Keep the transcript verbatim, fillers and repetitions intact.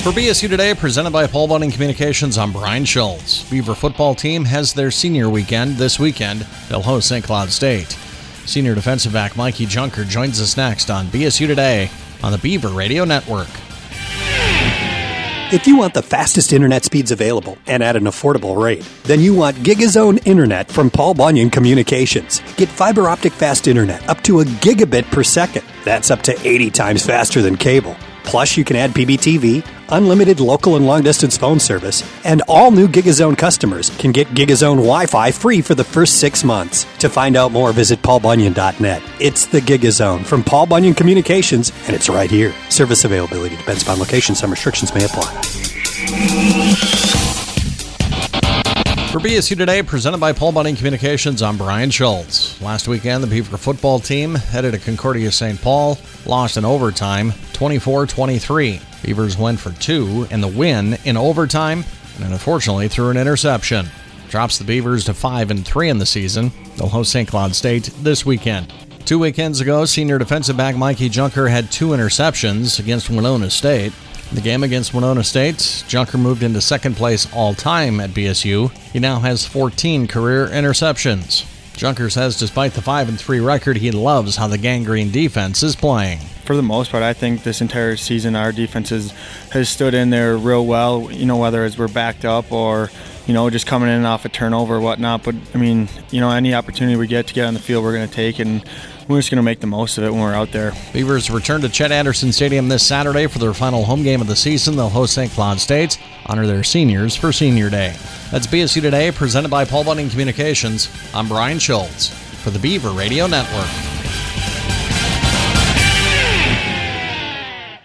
For B S U Today, presented by Paul Bunyan Communications, I'm Brian Schultz. Beaver football team has their senior weekend this weekend. They'll host Saint Cloud State. Senior defensive back Mikey Junker joins us next on B S U Today on the Beaver Radio Network. If you want the fastest internet speeds available and at an affordable rate, then you want GigaZone Internet from Paul Bunyan Communications. Get fiber optic fast internet up to a gigabit per second. That's up to eighty times faster than cable. Plus, you can add P B T V, unlimited local and long-distance phone service, and all new GigaZone customers can get GigaZone Wi-Fi free for the first six months. To find out more, visit paul bunyan dot net. It's the GigaZone from Paul Bunyan Communications, and it's right here. Service availability depends upon location. Some restrictions may apply. For B S U Today, presented by Paul Bunyan Communications, I'm Brian Schultz. Last weekend, the Beaver football team headed to Concordia Saint Paul, lost in overtime, twenty-four twenty-three. Beavers went for two in the win in overtime, and unfortunately threw an interception. Drops the Beavers to five and three in the season. They'll host Saint Cloud State this weekend. Two weekends ago, senior defensive back Mikey Junker had two interceptions against Winona State. In the game against Winona State, Junker moved into second place all-time at B S U. He now has fourteen career interceptions. Junker says despite the five and three record, he loves how the Gangrene defense is playing. For the most part, I think this entire season our defense has, has stood in there real well, you know, whether it's we're backed up or, you know, just coming in off a turnover or whatnot. But, I mean, you know, any opportunity we get to get on the field, we're going to take, and we're just going to make the most of it when we're out there. Beavers return to Chet Anderson Stadium this Saturday for their final home game of the season. They'll host Saint Cloud State, honor their seniors for Senior Day. That's B S U Today, presented by Paul Bunyan Communications. I'm Brian Schultz for the Beaver Radio Network.